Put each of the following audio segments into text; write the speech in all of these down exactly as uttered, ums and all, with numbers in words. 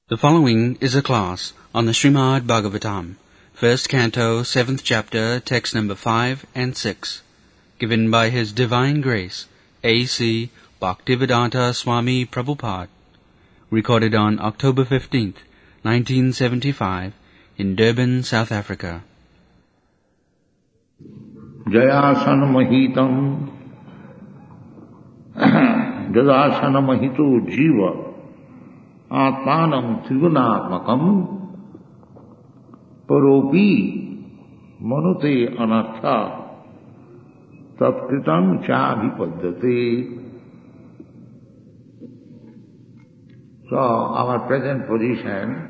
The following is a class on the Srimad Bhagavatam, first canto, seventh chapter, text number five and six, given by His Divine Grace, A C Bhaktivedanta Swami Prabhupada, recorded on October fifteenth, nineteen seventy-five, in Durban, South Africa. Jayasana Mahitam Jayasana Mahito Jiva Atmanam Trigunatmakam Paropi Manute Anatha Tatkritam Chabhipaddhate. So our present position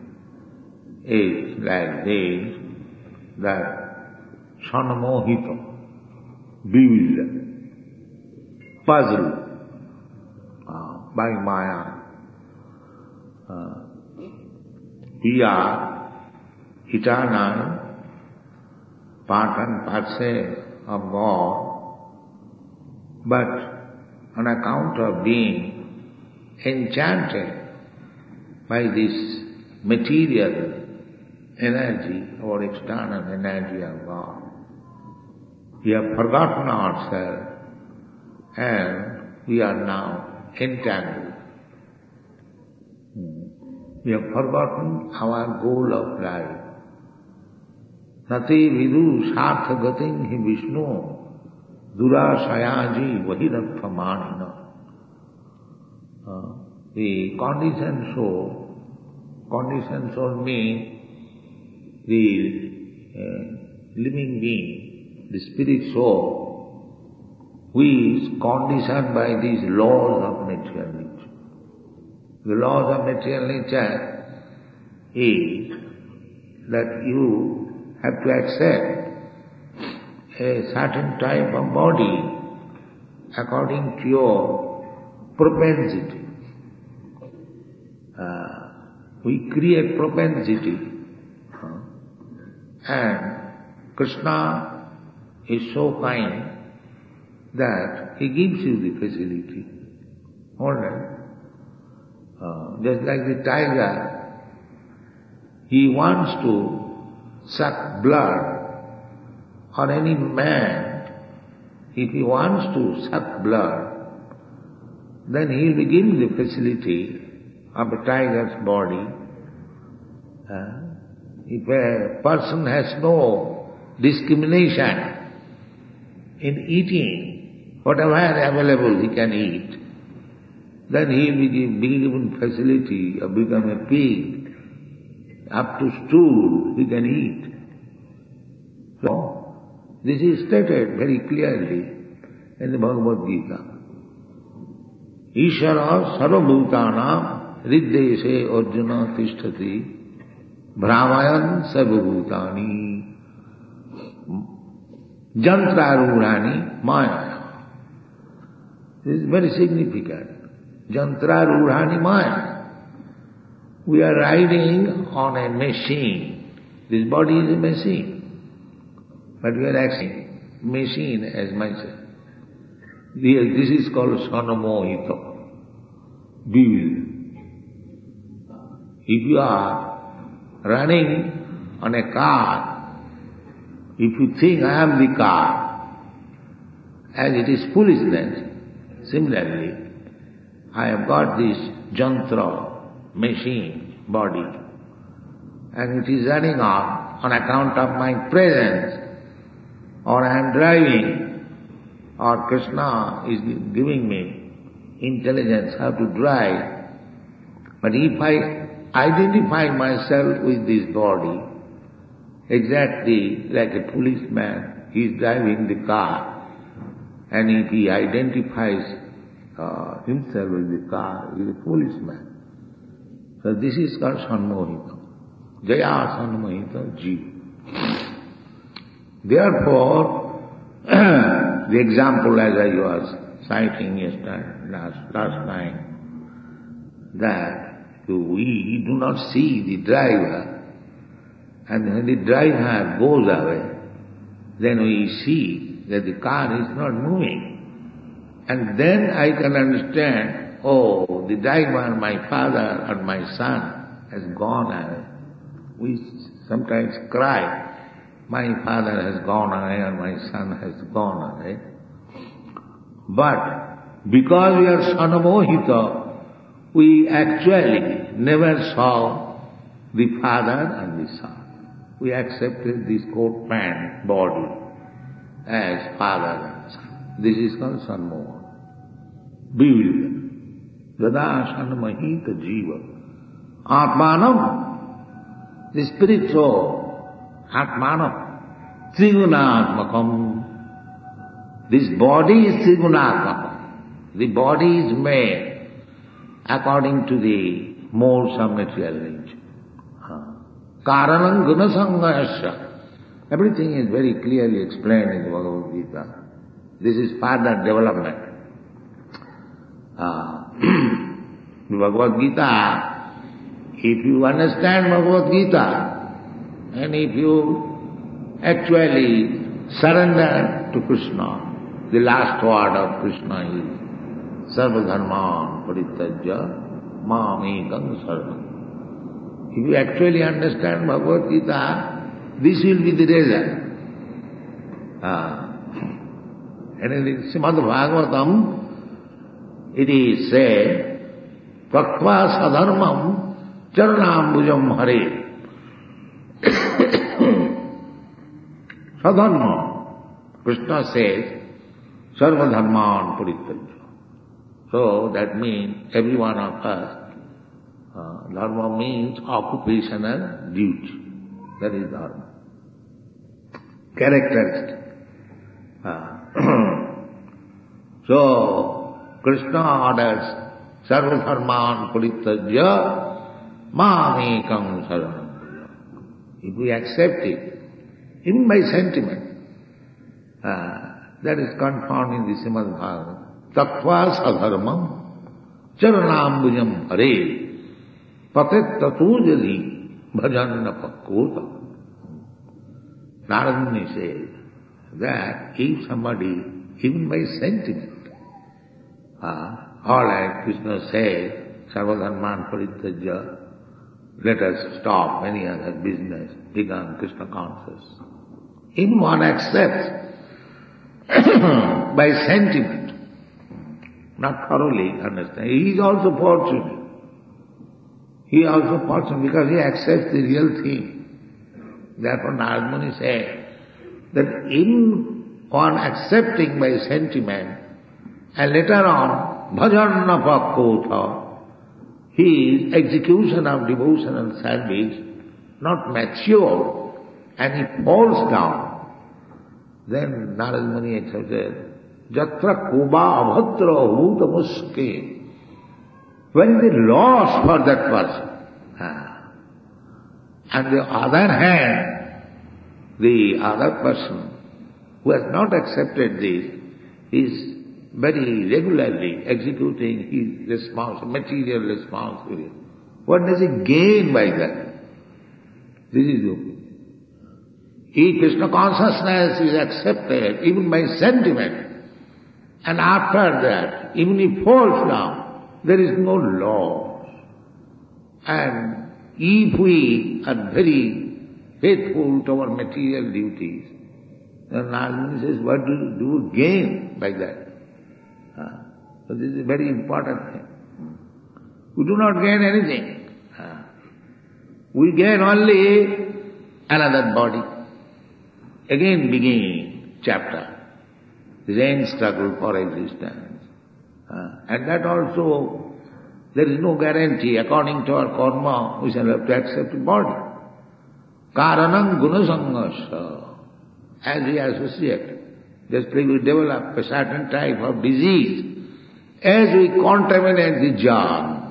is like this, that Sanamohita, bewildered, puzzled uh, by Maya. Uh, we are eternal, part and parcel of God, but on account of being enchanted by this material energy or external energy of God, we have forgotten ourselves and we are now entangled. We have forgotten our goal of life. Nati vidu sartha gatin hi Vishnu durasayaji vahirathamanina. The conditioned soul, conditioned soul means the uh, living being, the spirit soul, who is conditioned by these laws of material nature. The laws of material nature is that you have to accept a certain type of body according to your propensity. Uh, we create propensity, uh, and Krishna is so kind that He gives you the facility. All right. Uh, just like the tiger, he wants to suck blood, or any man, if he wants to suck blood, then he will give the facility of a tiger's body. Uh, if a person has no discrimination in eating, whatever is available he can eat, then he will be given facility of become a pig. Up to stool he can eat. So, this is stated very clearly in the Bhagavad Gita. Ishara sarvabhutanam riddese arjuna tishtati brahmayan sarvabhutani jantrarurani maya. This is very significant. Jantra Rurhani Maya. We are riding on a machine. This body is a machine. But we are acting machine as myself. This is called Sanamohita, bewildered. If you are running on a car, if you think I am the car, as it is foolishness, similarly, I have got this jantra, machine, body, and it is running on on account of my presence, or I am driving, or Krishna is giving me intelligence how to drive. But if I identify myself with this body, exactly like a policeman, he is driving the car, and if he identifies Uh, himself with the car, he is a foolish man. So this is called Sanmohita. Jaya Sanmohita Jiva. Therefore, the example as I was citing yesterday, last, last time, that we do not see the driver, and when the driver goes away, then we see that the car is not moving. And then I can understand, oh, the driver, my father or my son, has gone away. We sometimes cry, my father has gone away or my son has gone away. But because we are Sanamohita, we actually never saw the father and the son. We accepted this coat pant body as father and son. This is called Sanmohan. Bewildered. Yada Sanmahita Jiva. Atmanam, the spirit soul, Atmanam, Trigunatmakam. This body is Trigunatmakam. The body is made according to the modes of material nature. Karanam Gunasangayasya. Everything is very clearly explained in the Bhagavad Gita. This is further development. Uh, the Bhagavad Gita, if you understand Bhagavad Gita, and if you actually surrender to Krishna, the last word of Krishna is Sarva Dharman Parityajya Mamekam Saranam. If you actually understand Bhagavad Gita, this will be the result. Uh, and in Srimad Bhagavatam, it is said, Praktva sadharmam charanambujam hare. Sadharma. Krishna says, Sarva dharman parityajya. So that means every one of us, uh, dharma means occupational duty. That is dharma. Characteristic. Uh, so, Krishna orders, Sarva dharman parityajya mamekam saranam. If we accept it, even by sentiment, uh, that is confirmed in the Srimad Bhagavatam. Tattva sadharmam charanambujam hare patet tatu jadi bhajanna pakkota. Narada Muni says that if somebody, even by sentiment, uh, all right, Krishna says, Sarvadharman Parityajya, let us stop any other business, become Krishna conscious. Even one accepts by sentiment, not thoroughly understand. He is also fortunate. He is also fortunate because he accepts the real thing. Therefore Narada Muni said that in one accepting by sentiment and later on bhajanna pakkota, his execution of devotional service not mature and he falls down, then Narada Muni accepted jatra kuba abhatra bhuta muske. When the loss for that person. On the other hand, the other person who has not accepted this is very regularly executing his responsibility, material responsibility. What does he gain by that? This is the opinion. If Krishna consciousness is accepted even by sentiment, and after that, even if falls down, there is no loss. And if we are very faithful to our material duties, then Narada says, what do you do gain by that? Uh, so this is a very important thing. We do not gain anything. Uh, we gain only another body. Again beginning chapter. The same struggle for existence. Uh, and that also, there is no guarantee. According to our karma, we shall have to accept the body. Karanam gunasangasya. As we associate, just like we develop a certain type of disease, as we contaminate the jar.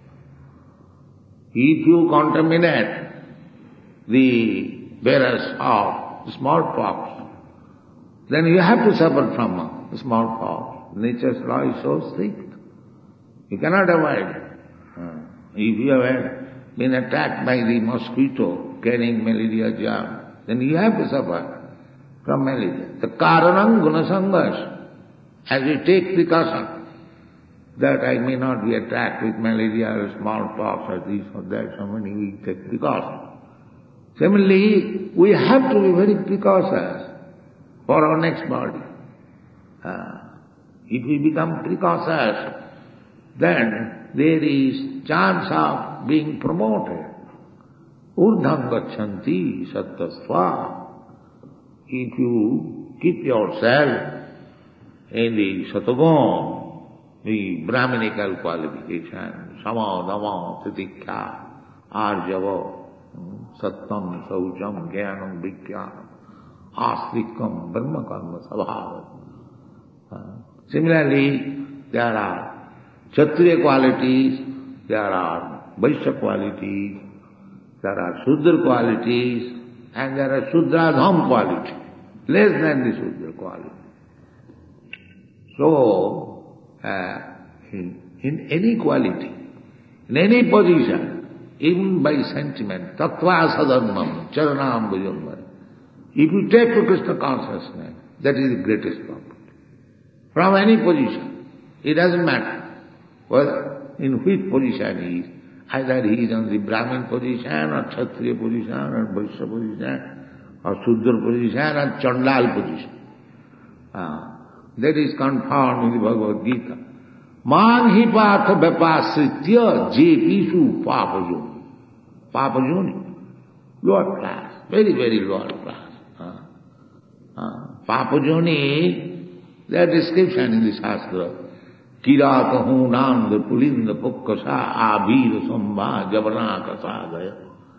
If you contaminate the bearers of smallpox, then you have to suffer from smallpox. Nature's law is so strict. You cannot avoid it. If you have been attacked by the mosquito carrying malaria germ, then you have to suffer from malaria. The karanam gunasangas, as we take precaution, that I may not be attacked with malaria or smallpox or this or that, so many we take precautions. Similarly, we have to be very precautious for our next body. Uh, if we become precautious, then there is chance of being promoted. Urdham gachanti sattasva. If you keep yourself in the satagam, the Brahminical qualification, sama, dhamma, titikya, arjava, sattam, saucham, jnanam, vikyam, astikam, brahma karma, sabhava. Similarly, there are Kshatriya qualities, there are Vaishya qualities, there are Shudra qualities, and there are Shudradham qualities, less than the Shudra quality. So, uh, in, in any quality, in any position, even by sentiment, tattva sadharmam, charanam bhujambar, if you take to Krishna consciousness, that is the greatest property. From any position, it doesn't matter whether in which position he is, either he is on the Brahmin position, or Kshatriya position, or Vaishya position, or Shudra position, or Chandal position. Uh, that is confirmed in the Bhagavad Gita. Man hi patha vyapasritya jepishu papajoni. Papajoni, lower class, very, very lower class. Uh, uh, papajoni, their description in the Shastra. Kirata hunanda pulinda pukkasa abhira sambha javana kasadaya.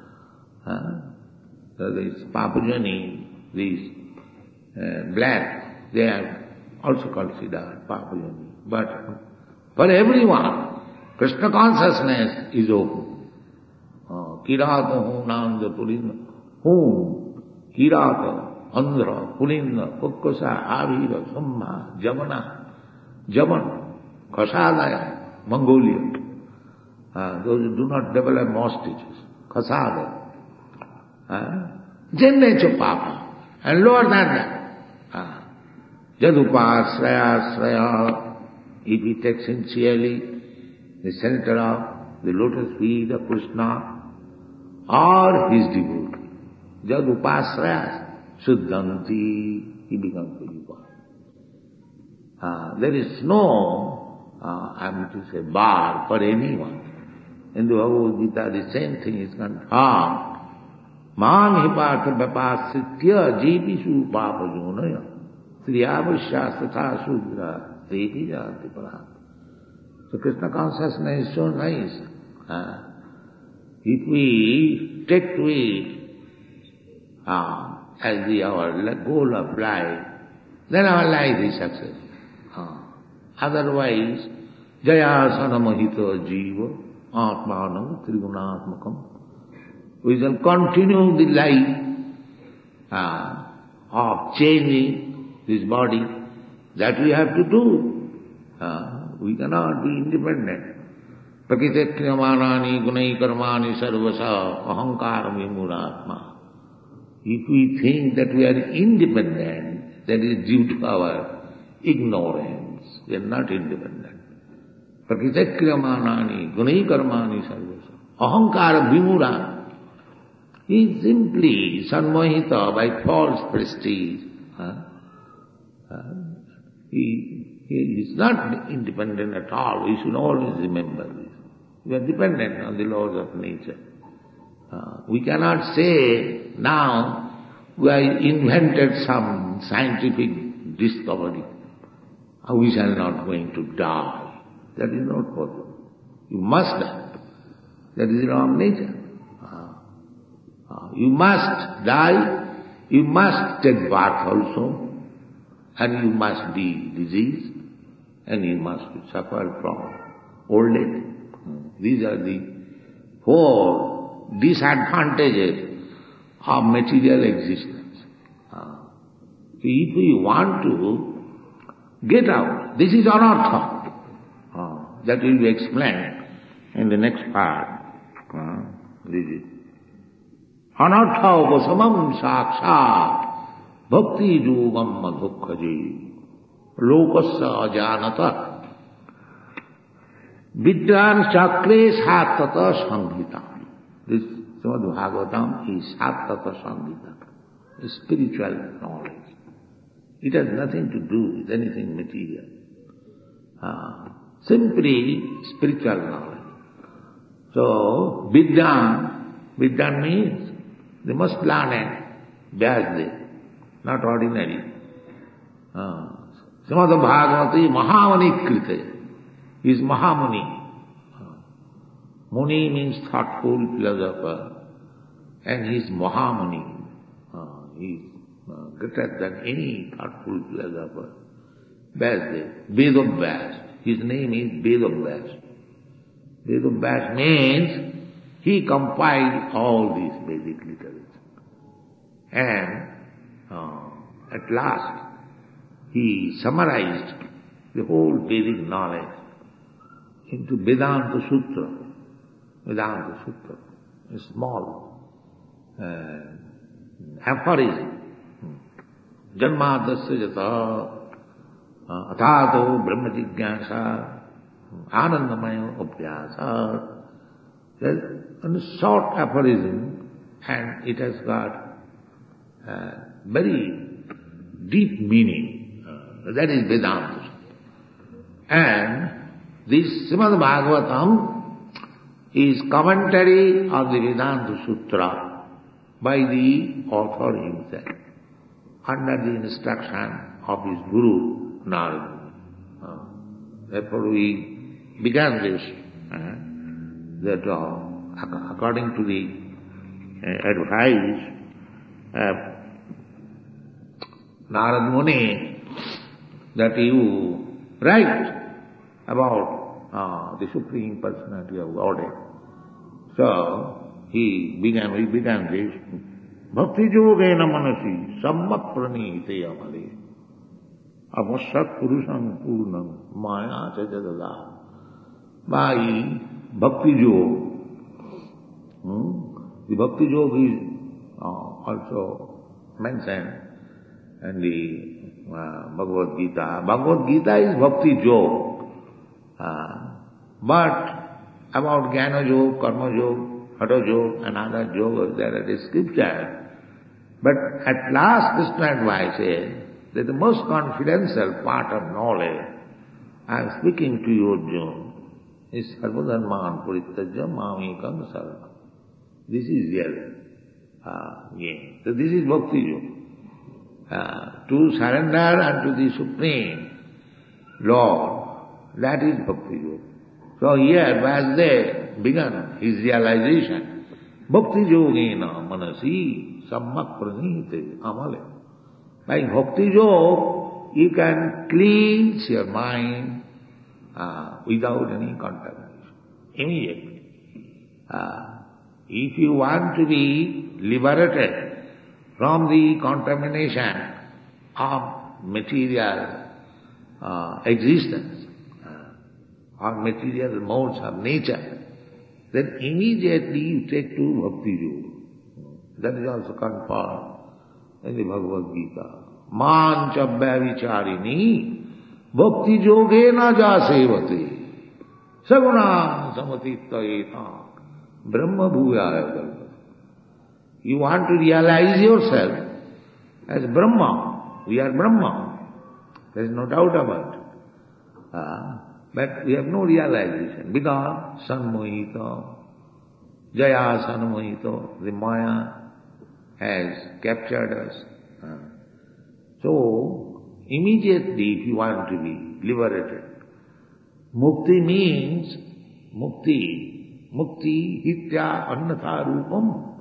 So this papajani, these uh, black, they are also considered papajani. But for everyone, Krishna consciousness is open. Kirata hunanda pulinda. Hum, kirata, andhra, pulinda, pukkasa abhira sambha javana. Javan. Khasadaya, Mongolia. Uh, those who do not develop ostriches. Khasada. Uh, Jen nature papa. And lower than that. Uh, Jadupa, Sraya, Sraya. If he takes sincerely the center of the lotus feet of Krishna or his devotee. Jadupa, Sraya, Suddhanti. He becomes Jadupa. Uh, there is no Uh, I am to say, bar for anyone. In the Bhagavad Gita, the same thing is confirmed. Man hi partha vyapasritya jepishu papajonaya sriyavasya shudra devi jati param. So Krishna consciousness is so nice. Uh, if we take to it uh, as the, our goal of life, then our life is successful. Uh, Otherwise, jayasana mahita jiva atmanam trigunatmakam. We shall continue the life uh, of changing this body. That we have to do. Uh, we cannot be independent. Prakritakriyamanani gunai karmani sarvasa ahankara vimuratma. If we think that we are independent, that is due to our ignorance. We are not independent. Prakritakriyamanani gunai karmani sarvasa ahankara vimura. He is simply sanmohita by false prestige. Huh? Huh? He, he is not independent at all. We should always remember this. We are dependent on the laws of nature. Uh, we cannot say now we have invented some scientific discovery. We shall not going to die. That is not possible. You must die. That is the law of nature. Uh, uh, you must die. You must take birth also. And you must be diseased. And you must suffer from old age. These are the four disadvantages of material existence. Uh, so if we want to get out, this is anartha. Uh, that will be explained in the next part. Uh, this is anartha upasamam sakshat bhakti yogam madhukhaji lokasya ajanata. Vidyan Chakre Sattata Sanghita. This Srimad Bhagavatam is Sattata Sanghita, spiritual knowledge. It has nothing to do with anything material. Uh, simply spiritual knowledge. So, Vidyan, Vidyan means they must learn it, Vyasdev, not ordinary. Uh, Srimad Bhagavati Mahamani Krite is Mahamuni. Uh, Muni means thoughtful philosopher, and he is Mahamuni. Uh, he is uh, greater than any thoughtful philosopher. Vyasdev, Vedavyas. His name is Vedavyas. Vedavyas means he compiled all these Vedic literature. And uh, at last he summarized the whole Vedic knowledge into Vedanta Sutra. Vedanta Sutra, a small uh, aphorism. Janmadasya jata athato brahma jigyasa anandamaya abhyasa. There's a short aphorism, and it has got uh, very deep meaning. Uh, that is Vedanta. And this Srimad Bhagavatam is commentary on the Vedanta Sutra by the author himself, under the instruction of his Guru, Narada. Uh, therefore we began this, uh, that uh, according to the uh, advice of Narada Muni, that you write about uh, the Supreme Personality of Godhead. So he began, we began this, Bhakti Yogena Manasi Sammak Pranite Amale Avasat Purusham Purnam Maya Chajadada. By Bhakti Yoga, hmm? the Bhakti Yoga is uh, also mentioned in the uh, Bhagavad Gita. Bhagavad Gita is Bhakti Yoga. Uh, but about Jnana Yoga, Karma Yoga, Hatha Yoga and other yogas, there are descriptions. But at last Krishna advises that the most confidential part of knowledge, I am speaking to you, Arjuna, is Sarvadharman Puritajya Mamekam Saranam. This is real uh, game. So this is Bhakti Yoga. Uh, to surrender unto the Supreme Lord, that is Bhakti Yoga. So here Vyasdev began his realization. Bhakti Yogena Manasi Sammak Pranite Amale. By Bhakti Yoga, you can cleanse your mind uh, without any contamination, immediately. Uh, if you want to be liberated from the contamination of material uh, existence, uh, or material modes of nature, then immediately you take to Bhakti Yoga. That is also confirmed in the Bhagavad Gita. Manchabhya vicharini bhakti yogena jasevate saguna samatitta etam brahma bhuyaya kalpate. You want to realize yourself as Brahma. We are Brahma. There is no doubt about it. Uh, but we have no realization because sanmohita, jaya sanmohita, the Maya has captured us. Uh, so, immediately if you want to be liberated, mukti means, mukti, mukti hitya annatha rupam.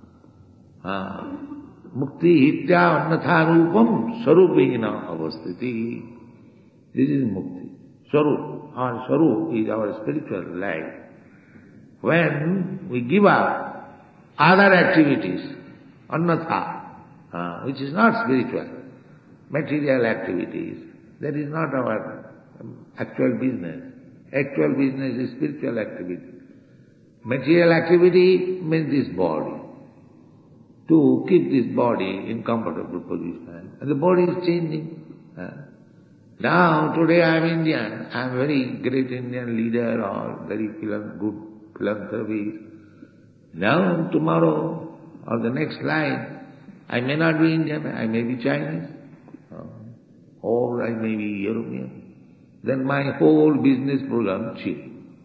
Uh, mukti hitya annatha rupam sarupena avastiti. This is mukti. Sarup, our sarup is our spiritual life. When we give up other activities, annatha, uh, which is not spiritual, material activities, that is not our um, actual business. Actual business is spiritual activity. Material activity means this body. To keep this body in comfortable position. And the body is changing. Uh, Now, today I am Indian, I am very great Indian leader or very good philanthropist. Now, tomorrow or the next life, I may not be Indian, I may be Chinese, or I may be European. Then my whole business program changes.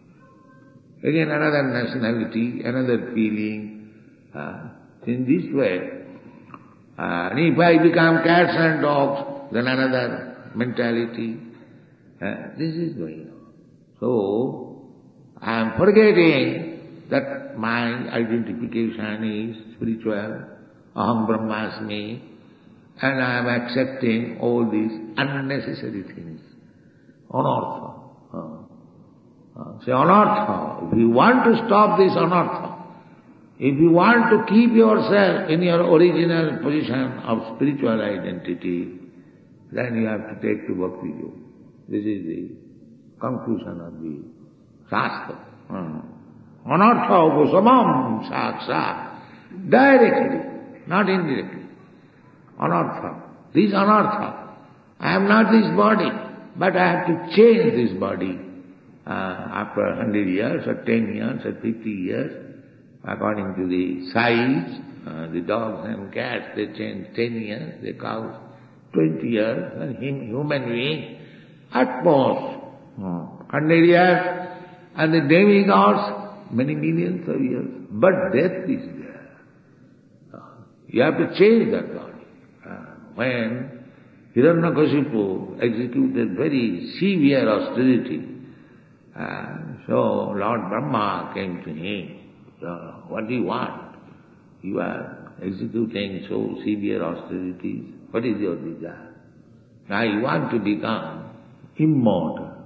Again another nationality, another feeling. Uh, in this way, uh, and if I become cats and dogs, then another mentality. Uh, this is going on. So, I am forgetting that my identification is spiritual, aham brahmasmi, and I am accepting all these unnecessary things. Anartha. Uh, uh, say anartha. If you want to stop this anartha, if you want to keep yourself in your original position of spiritual identity, then you have to take to Bhakti Yoga. This is the conclusion of the Shastra. Anartha upasamam saksat. Directly, not indirectly. Anartha. This anartha. I am not this body, but I have to change this body uh, after a hundred years or ten years or fifty years. According to the size, uh, the dogs and cats, they change ten years, the cows twenty years, and him, human being, at most, uh, hundred years, and the demigods, many millions of years. But death is there. Uh, you have to change that body. Uh, when Hiranyakashipu executed very severe austerity, uh, so Lord Brahma came to him. Uh, what do you want? You are executing so severe austerities. What is your desire? Now you want to become immortal.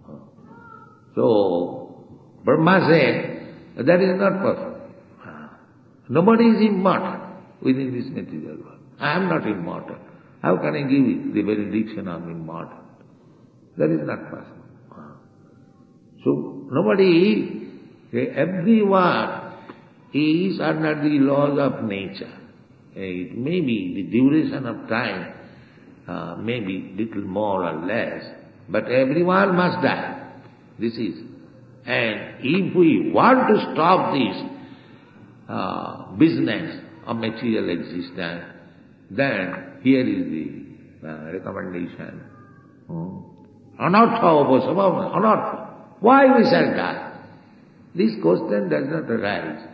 So, Brahma said, that is not possible. Nobody is immortal within this material world. I am not immortal. How can I give it the benediction of immortal? That is not possible. So, nobody, everyone is under the laws of nature. It may be the duration of time, uh, may be little more or less, but everyone must die. This is. And if we want to stop this uh, business of material existence, then here is the uh, recommendation. Anartha upasamam, anartha. Why we shall die? This question does not arise.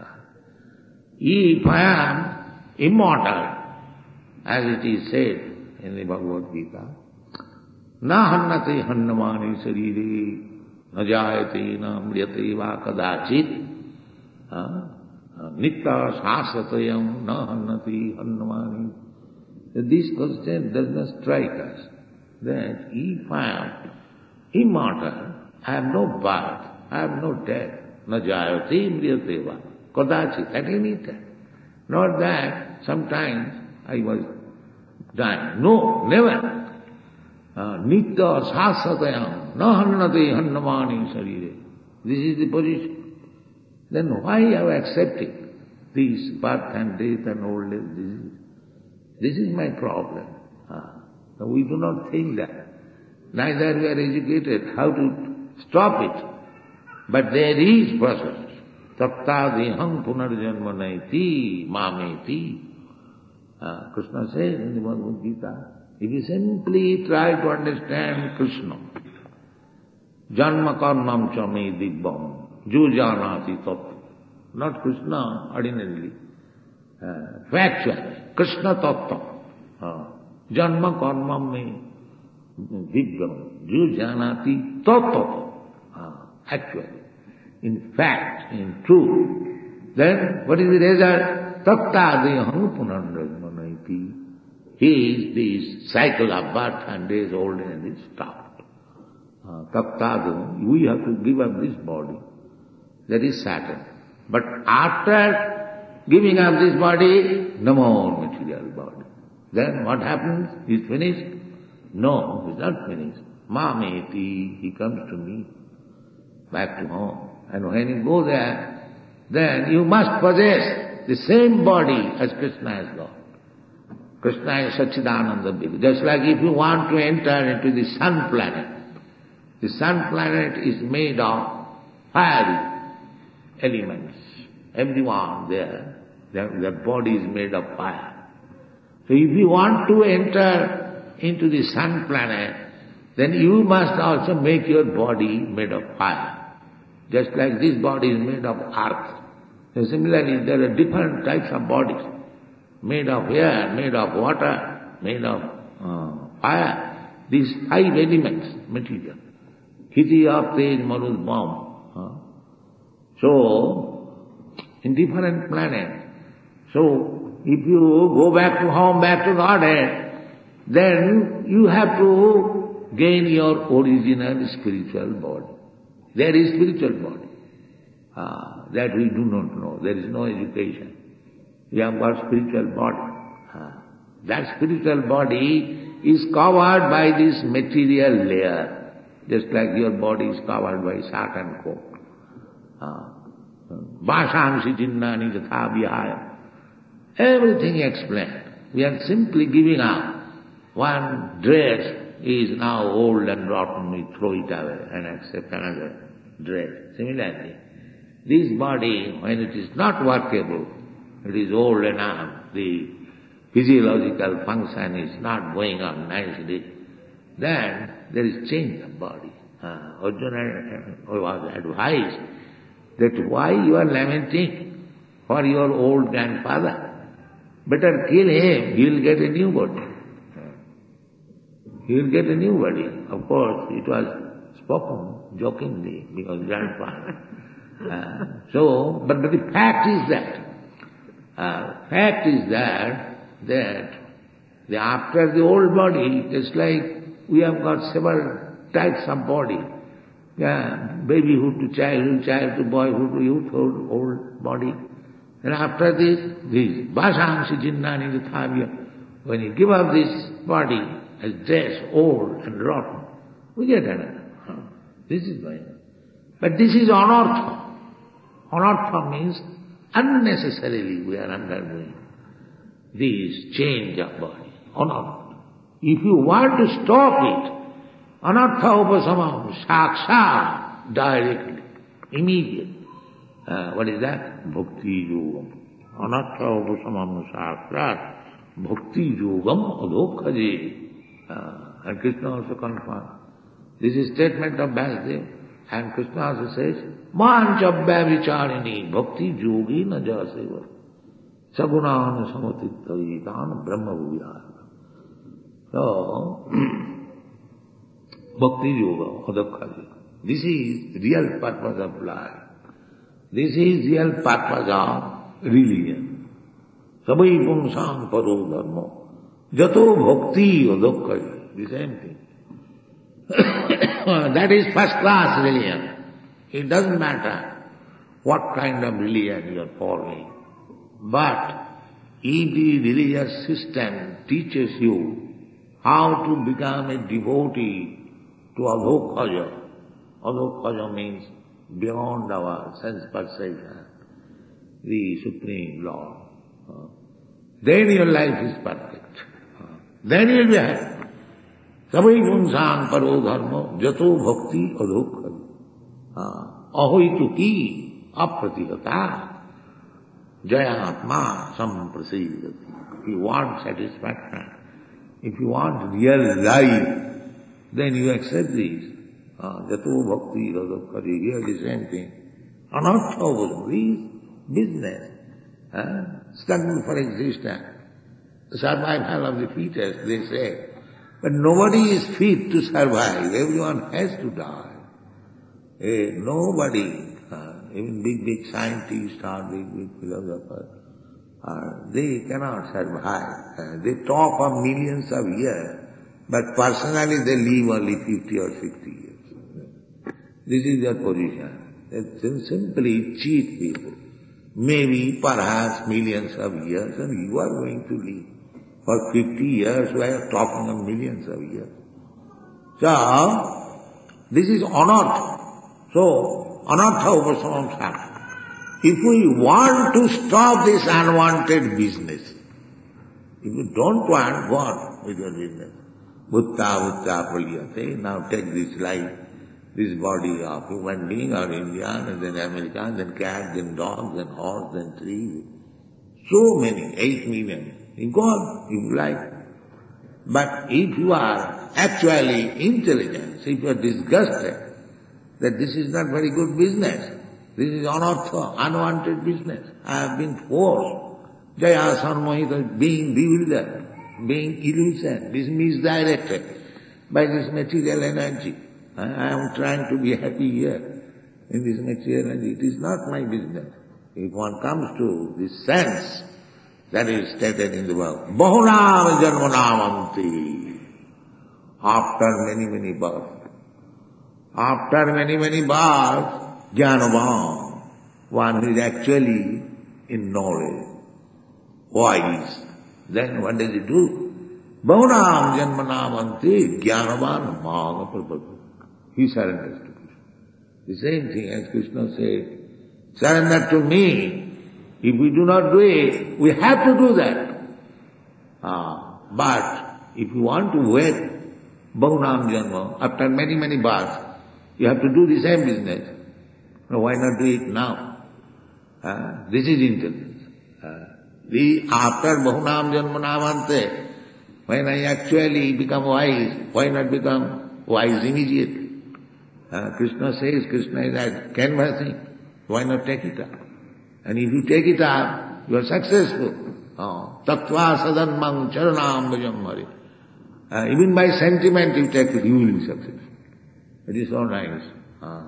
If I am immortal, as it is said in the Bhagavad Gita, na hannate hannamani sarire, na jayate na mriyate va kadachit, nitta sasatayam na hannate hannamani. This question does not strike us, that if I am immortal, I have no birth, I have no death, na jayate mriyate va. Kadachit, at any time. Not that sometimes I was dying. No, never. Nitya sasatayam na hannate hannamani sarire. This is the position. Then why have I accepted this birth and death and old age disease? This is my problem. So we do not think that. Neither we are educated how to stop it. But there is process. Tattadiham punarjanma naiti mameti. Uh, Krishna says in the Bhagavad Gita, if you simply try to understand Krishna, janma karmam cha me dibbam, jo janati tattva. Not Krishna ordinarily, uh, factually, Krishna tattva. Uh, janma karmam me dibbam, jo janati tattva. Uh, actually. In fact, in truth, then what is the result? Tattadiham punarjanmanaiti. He is this cycle of birth and days old and is stopped. Uh, Tattadiham, we have to give up this body. That is Saturn. But after giving up this body, no more material body. Then what happens? Is finished? No, it is not finished. Mameti, he comes to me, back to home. And when you go there, then you must possess the same body as Krishna has got. Krishna is Satchidananda Vigraha. Just like if you want to enter into the sun planet, the sun planet is made of fiery elements. Everyone there, their, their body is made of fire. So if you want to enter into the sun planet, then you must also make your body made of fire. Just like this body is made of earth. So similarly, there are different types of bodies. Made of air, made of water, made of uh, fire. These five elements, material. Khiti of tej marud bomb. Huh? So, in different planets. So, if you go back to home, back to Godhead, then you have to gain your original spiritual body. There is spiritual body. Uh, that we do not know. There is no education. We have got spiritual body. Uh, that spiritual body is covered by this material layer, just like your body is covered by sack and coat. Vashamsi chinnani tatha vihaya. Everything explained. We are simply giving up. One dress is now old and rotten, we throw it away and accept another dress. Similarly, this body, when it is not workable, it is old enough, the physiological function is not going on nicely, then there is change of body. Uh, Arjuna was advised that why you are lamenting for your old grandfather? Better kill him, he will get a new body. He will get a new body. Of course, it was spoken jokingly because grandfather. Uh, so, but, but the fact is that Uh, fact is that, that the, after the old body, just like we have got several types of body, yeah, babyhood to childhood, child to boyhood to youthhood, old body. And after this, this Vasamsi jinnani tathavya, when you give up this body as dress, old and rotten, we get another. This is going on. But this is anartha. Anartha means unnecessarily we are undergoing this change of body. Anartha. If you want to stop it, anartha upasamam, saksha, directly, immediately. Uh, what is that? Bhakti yogam. Anartha upasamam saksha, bhakti yogam adhokhaje. Uh, and Krishna also confirmed. This is statement of Vasudev. And Krishna also says, Manchabhya vicharini bhakti yogi na jaseva sagunana samatittayitana brahma bhuyaya. So, bhakti yoga, adhokhaji. This is real purpose of life. This is real purpose of religion. Sabai pumsam paro dharma jato bhakti adhokhaji. The same thing. That is first class religion. It doesn't matter what kind of religion you are following. But if the religious system teaches you how to become a devotee to adhokhaja, adhokhaja means beyond our sense perception, the Supreme Lord, then your life is perfect. Then you will be happy. Sabai punsang paro dharma jato bhakti adhokhaji. Ahoituki apratihata jayatma samprasidati. If you want satisfaction, if you want real life, then you accept this. Jato bhakti adhokhaji. Here the same thing. Anartha this business. Struggle for existence. The survival of the fittest, they say. But nobody is fit to survive. Everyone has to die. Eh, nobody, uh, even big, big scientists or big, big philosophers, uh, they cannot survive. Uh, they talk for millions of years, but personally they live only fifty or sixty years. This is their position. They simply cheat people. Maybe, perhaps millions of years, and you are going to live. For fifty years, we are talking of millions of years. So, this is anartha. So, anartha upasamam saksha. If we want to stop this unwanted business, If you don't want, go on with your business. Bhutta bhutta praliyate. Now take this life, this body of human being or Indian and then American, then cat, then dog, then horse, then tree. So many, eight million. You go on if you like. But if you are actually intelligent, if you are disgusted that this is not very good business, this is anartha, unwanted business, I have been forced, Jaya Sarmohita, being bewildered, being illusioned, being misdirected by this material energy. I am trying to be happy here in this material energy. It is not my business. If one comes to this sense, that is stated in the book, Bahunam janmanavanti. After many, many births. After many, many births, jnanavan, one who is actually in knowledge, wise. Then what does he do? Bahunam janmanavanti jnanavan maga prabhati. He surrenders to Krishna. The same thing as Krishna said, surrender to me. If we do not do it, we have to do that. Ah, but if you want to wait, Bahunam Janma, after many, many births, you have to do the same business. So why not do it now? Ah, this is intelligence. Ah, the after Bahunam Janmanavante, when I actually become wise, why not become wise immediately? Ah, Krishna says, Krishna is like canvassing, why not take it up? And if you take it up, you are successful. Tattva sadanmang charanam bhajam uh, Even by sentiment you take it, you will be successful. It is so nice. Uh,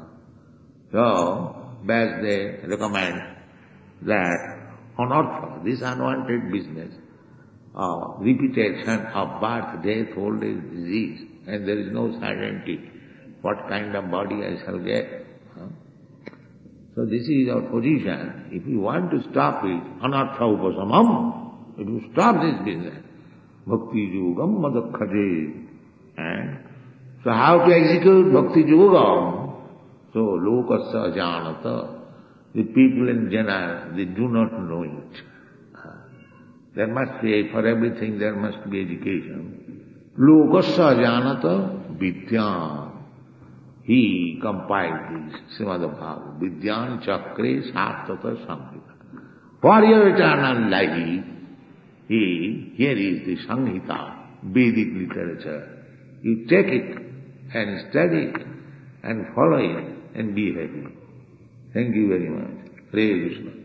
so, best they recommend that anartha, this unwanted business, uh, repetition of birth, death, old age, disease, and there is no certainty what kind of body I shall get. So this is our position. If you want to stop it, anartha upasamam, if you stop this business, bhakti yogam madakkhade. And so how to execute bhakti yogam? So lokasya janata, the people in general, they do not know it. There must be, for everything there must be education. Lokasya janata vidya. He compiled this Srimad Bhagavatam, Vidyan Chakre Sartata Samhita. For your eternal life, he, here is the Samhita, Vedic literature. You take it and study it and follow it and be happy. Thank you very much. Hare Krishna.